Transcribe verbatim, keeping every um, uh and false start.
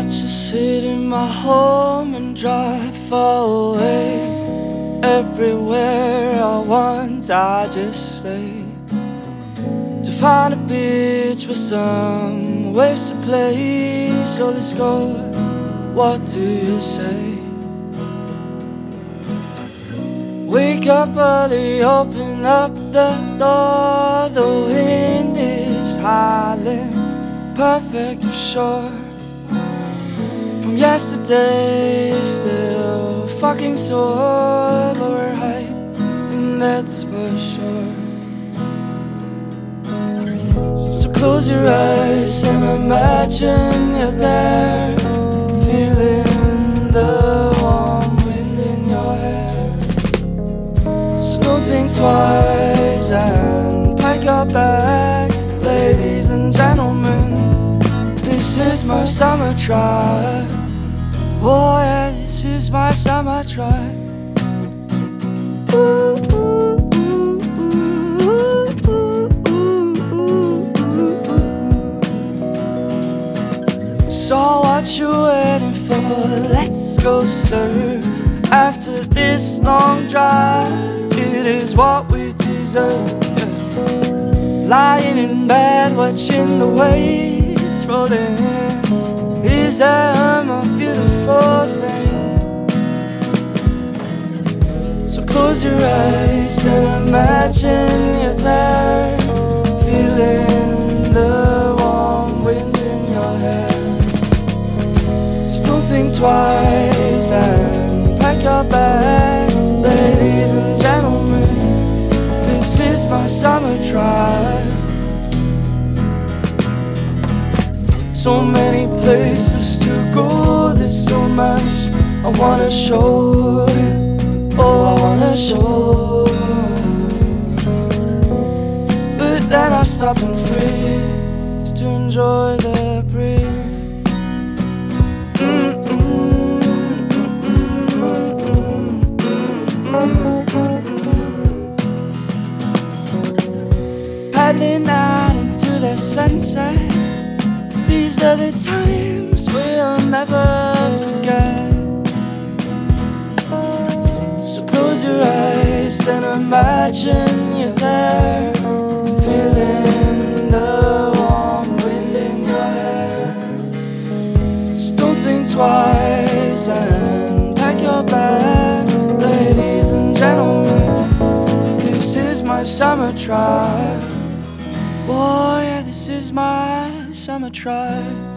just sit in my home and drive far away. Everywhere I want, I just stay to find a beach with some waves to play. So let's go, what do you say? Wake up early, open up the door. The wind is howling, perfect offshore. From yesterday, still fucking sore, but we're high, and that's for sure. So close your eyes and imagine you're there, feeling the warm wind in your hair. So don't think twice and pack your bag, ladies and gentlemen. This is my summer drive. Oh yeah, this is my summer drive. Ooh, ooh, ooh, ooh, ooh, ooh, ooh. So what you waiting for? Let's go surf. After this long drive, it is what we deserve. Yeah. Lying in bed, watching the waves rolling in. Is there a more beautiful thing? So close your eyes and imagine you're there, feeling the warm wind in your hair. So don't think twice and pack your bag, ladies and gentlemen. This is my summer drive. So many places to go, there's so much I wanna show. Oh, I wanna show. But then I stop and freeze to enjoy the breeze. Paddling out into the sunset. These are the times we'll never forget. So close your eyes and imagine you're there, feeling the warm wind in your hair. So don't think twice and pack your bag, ladies and gentlemen. This is my summer drive. Boy, yeah, this is my summer drive.